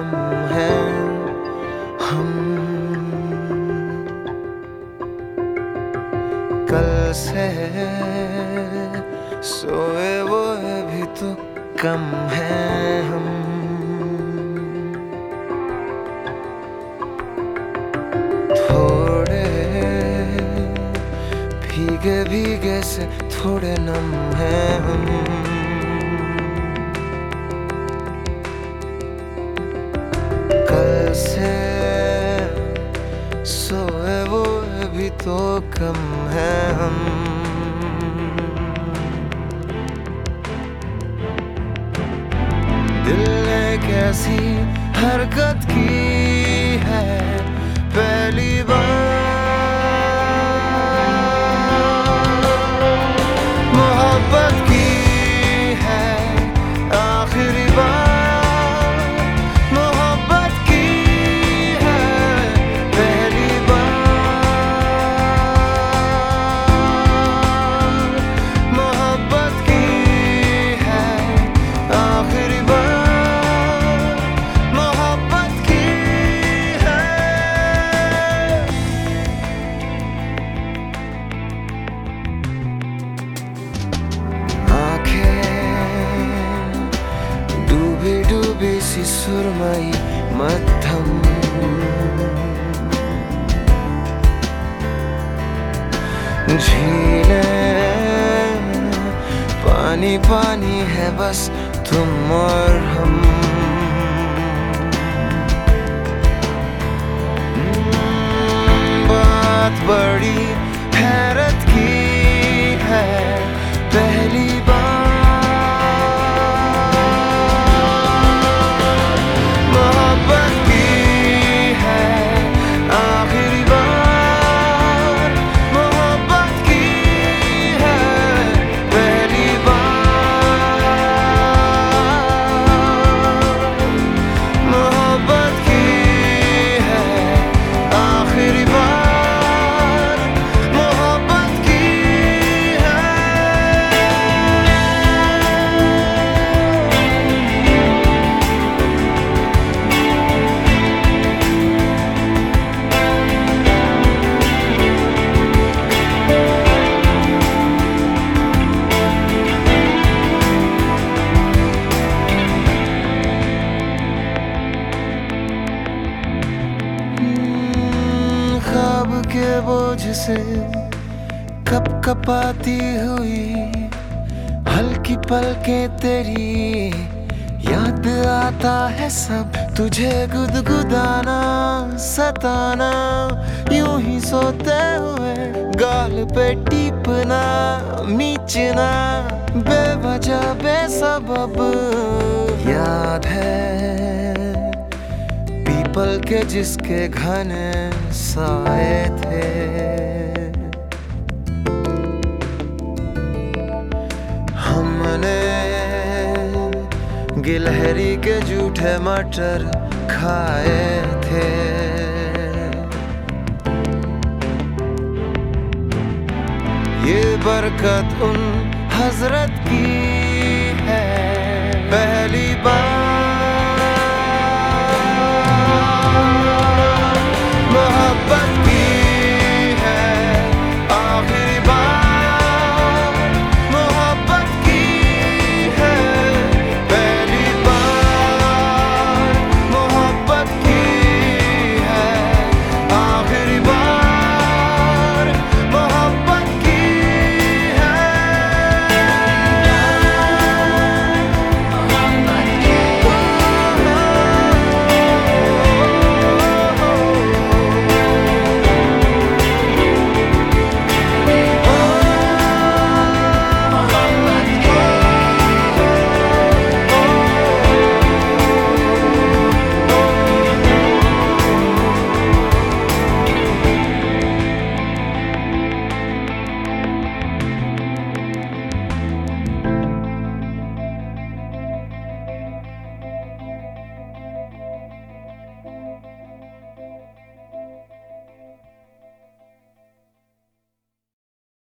कम हैं हम। कल से सोए वो भी तो कम हैं हम। थोड़े भीगे भीगे से थोड़े नम हैं हम। कल से सोए वो भी तो कम हैं हम। दिल ने कैसी हरकत की है पहली बार। मोहब्बत की है आखिरी बार। मोहब्बत की है पहली बार। मोहब्बत की है आखिरी बार। मोहब्बत की है। डूबी डूबी सी सुरमई मध्यम। झीलें पानी पानी है बस तुम और हम। बात बड़ी हैरत की है पहली बार। के बोझ से कप कपाती हुई हल्की पलकें तेरी याद आता है सब। तुझे गुदगुदाना सताना यूं ही सोते हुए गाल पे टीपना नीचना बेवजह बेसबब। याद है पल के जिसके घने साए थे। हमने गिलहरी के जूठे मटर खाए थे। ये बरकत उन हजरत की